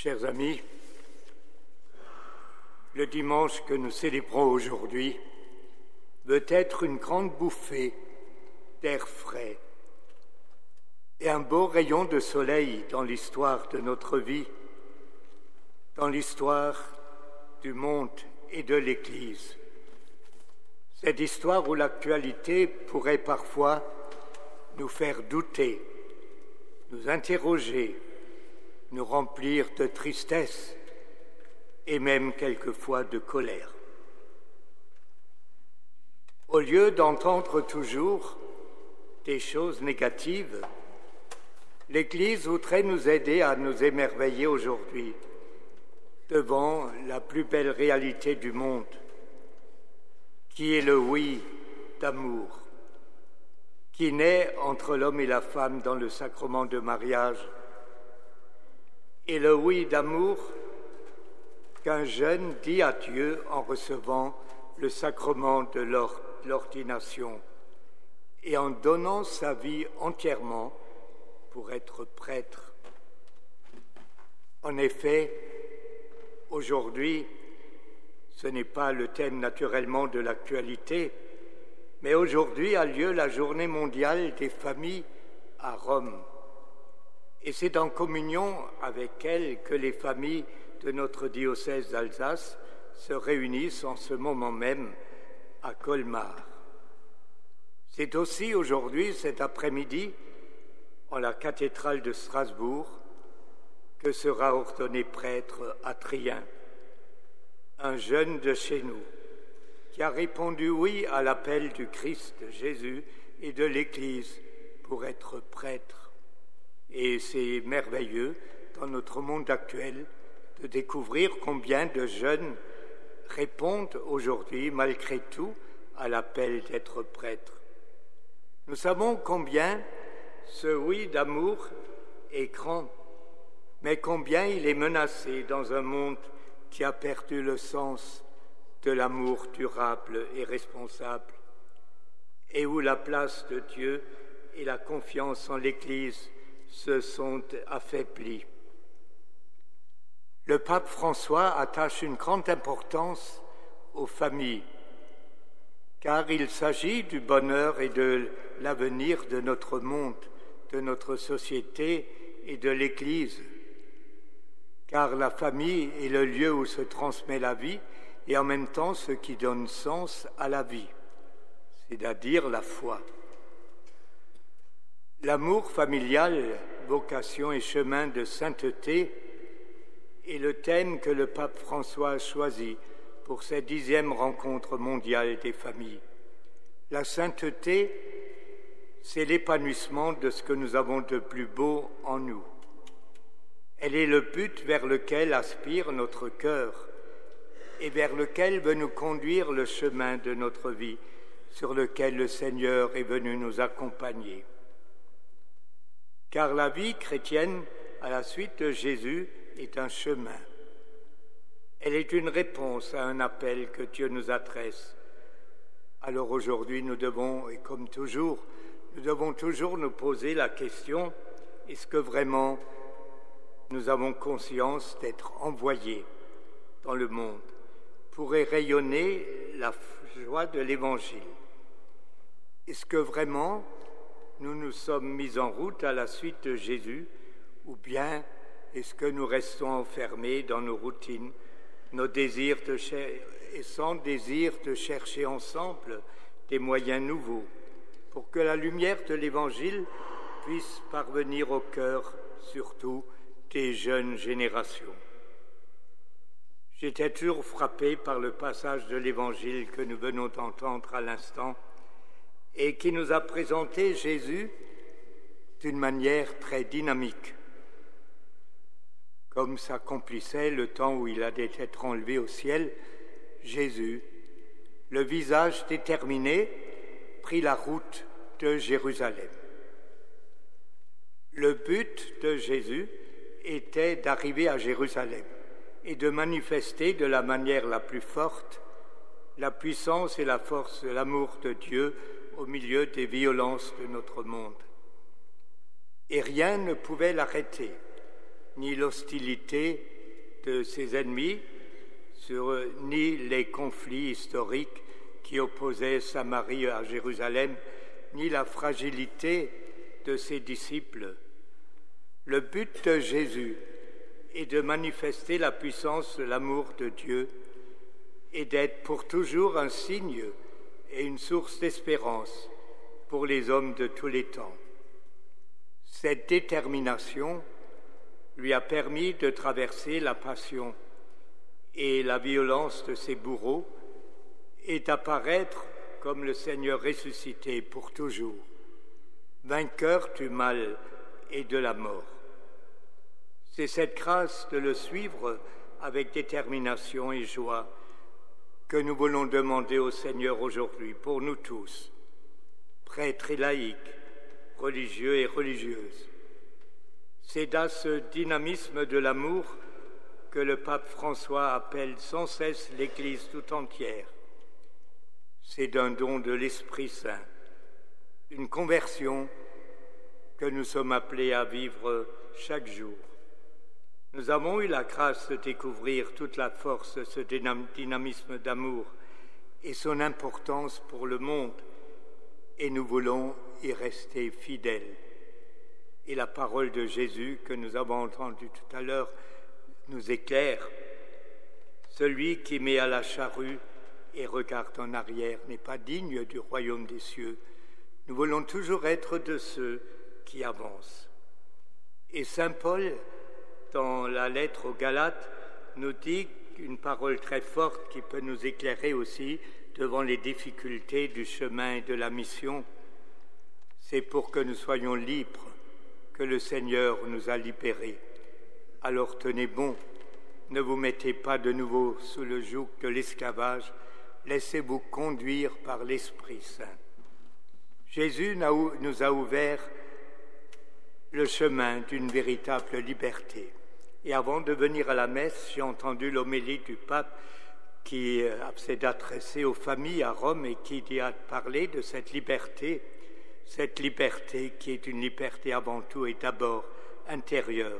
Chers amis, le dimanche que nous célébrons aujourd'hui veut être une grande bouffée d'air frais et un beau rayon de soleil dans l'histoire de notre vie, dans l'histoire du monde et de l'Église. Cette histoire où l'actualité pourrait parfois nous faire douter, nous interroger, nous remplir de tristesse et même quelquefois de colère. Au lieu d'entendre toujours des choses négatives, l'Église voudrait nous aider à nous émerveiller aujourd'hui devant la plus belle réalité du monde, qui est le oui d'amour, qui naît entre l'homme et la femme dans le sacrement de mariage, et le oui d'amour qu'un jeune dit à Dieu en recevant le sacrement de l'ordination et en donnant sa vie entièrement pour être prêtre. En effet, aujourd'hui, ce n'est pas le thème naturellement de l'actualité, mais aujourd'hui a lieu la journée mondiale des familles à Rome. Et c'est en communion avec elle que les familles de notre diocèse d'Alsace se réunissent en ce moment même à Colmar. C'est aussi aujourd'hui, cet après-midi, en la cathédrale de Strasbourg, que sera ordonné prêtre Adrien, un jeune de chez nous, qui a répondu oui à l'appel du Christ Jésus et de l'Église pour être prêtre. Et c'est merveilleux, dans notre monde actuel, de découvrir combien de jeunes répondent aujourd'hui, malgré tout, à l'appel d'être prêtre. Nous savons combien ce oui d'amour est grand, mais combien il est menacé dans un monde qui a perdu le sens de l'amour durable et responsable, et où la place de Dieu et la confiance en l'Église se sont affaiblies. Le pape François attache une grande importance aux familles, car il s'agit du bonheur et de l'avenir de notre monde, de notre société et de l'Église, car la famille est le lieu où se transmet la vie et en même temps ce qui donne sens à la vie, c'est-à-dire la foi. L'amour familial, vocation et chemin de sainteté est le thème que le pape François a choisi pour cette 10e rencontre mondiale des familles. La sainteté, c'est l'épanouissement de ce que nous avons de plus beau en nous. Elle est le but vers lequel aspire notre cœur et vers lequel veut nous conduire le chemin de notre vie, sur lequel le Seigneur est venu nous accompagner. Car la vie chrétienne, à la suite de Jésus, est un chemin. Elle est une réponse à un appel que Dieu nous adresse. Alors aujourd'hui, nous devons, et comme toujours, nous devons toujours nous poser la question, est-ce que vraiment nous avons conscience d'être envoyés dans le monde pour rayonner la joie de l'Évangile? Est-ce que vraiment nous nous sommes mis en route à la suite de Jésus, ou bien est-ce que nous restons enfermés dans nos routines, nos désirs et sans désir de chercher ensemble des moyens nouveaux pour que la lumière de l'Évangile puisse parvenir au cœur, surtout, des jeunes générations? J'étais toujours frappé par le passage de l'Évangile que nous venons d'entendre à l'instant et qui nous a présenté Jésus d'une manière très dynamique, comme s'accomplissait le temps où il allait être enlevé au ciel. Jésus, le visage déterminé, prit la route de Jérusalem. Le but de Jésus était d'arriver à Jérusalem et de manifester de la manière la plus forte la puissance et la force de l'amour de Dieu au milieu des violences de notre monde. Et rien ne pouvait l'arrêter, ni l'hostilité, de ses ennemis, ni les conflits historiques qui opposaient Samarie à Jérusalem, ni la fragilité de ses disciples. Le but de Jésus est de manifester la puissance de l'amour de Dieu et d'être pour toujours un signe et une source d'espérance pour les hommes de tous les temps. Cette détermination lui a permis de traverser la passion et la violence de ses bourreaux et d'apparaître comme le Seigneur ressuscité pour toujours, vainqueur du mal et de la mort. C'est cette grâce de le suivre avec détermination et joie que nous voulons demander au Seigneur aujourd'hui pour nous tous, prêtres et laïcs, religieux et religieuses. C'est dans ce dynamisme de l'amour que le pape François appelle sans cesse l'Église tout entière. C'est d'un don de l'Esprit Saint, une conversion que nous sommes appelés à vivre chaque jour. Nous avons eu la grâce de découvrir toute la force de ce dynamisme d'amour et son importance pour le monde, et nous voulons y rester fidèles. Et la parole de Jésus que nous avons entendue tout à l'heure nous éclaire. Celui qui met à la charrue et regarde en arrière n'est pas digne du royaume des cieux. Nous voulons toujours être de ceux qui avancent. Et saint Paul, dans la lettre aux Galates, nous dit une parole très forte qui peut nous éclairer aussi devant les difficultés du chemin et de la mission. C'est pour que nous soyons libres que le Seigneur nous a libérés. Alors tenez bon, ne vous mettez pas de nouveau sous le joug de l'esclavage, laissez-vous conduire par l'Esprit Saint. Jésus nous a ouvert le chemin d'une véritable liberté. Et avant de venir à la messe, j'ai entendu l'homélie du pape qui s'est adressé aux familles à Rome et qui a parlé de cette liberté qui est une liberté avant tout et d'abord intérieure.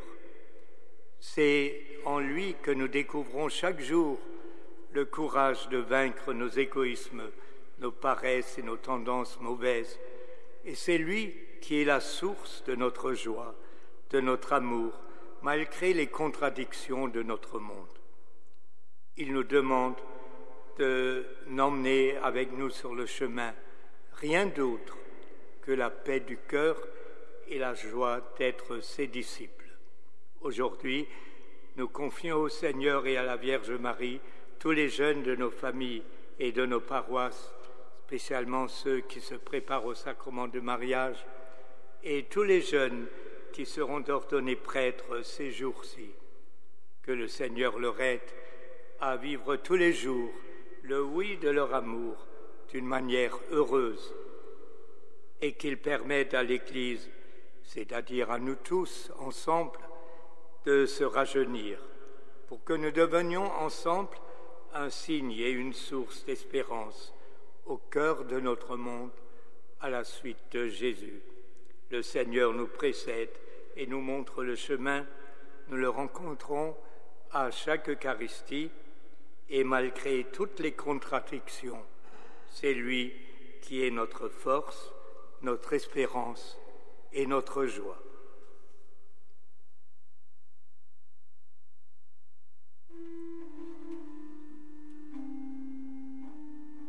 C'est en lui que nous découvrons chaque jour le courage de vaincre nos égoïsmes, nos paresses et nos tendances mauvaises. Et c'est lui qui est la source de notre joie, de notre amour, malgré les contradictions de notre monde. Il nous demande de n'emmener avec nous sur le chemin rien d'autre que la paix du cœur et la joie d'être ses disciples. Aujourd'hui, nous confions au Seigneur et à la Vierge Marie tous les jeunes de nos familles et de nos paroisses, spécialement ceux qui se préparent au sacrement de mariage, et tous les jeunes qui seront ordonnés prêtres ces jours-ci. Que le Seigneur leur aide à vivre tous les jours le oui de leur amour d'une manière heureuse, et qu'il permette à l'Église, c'est-à-dire à nous tous ensemble, de se rajeunir, pour que nous devenions ensemble un signe et une source d'espérance au cœur de notre monde, à la suite de Jésus. Le Seigneur nous précède et nous montre le chemin. Nous le rencontrons à chaque Eucharistie, et malgré toutes les contradictions, c'est lui qui est notre force, notre espérance et notre joie.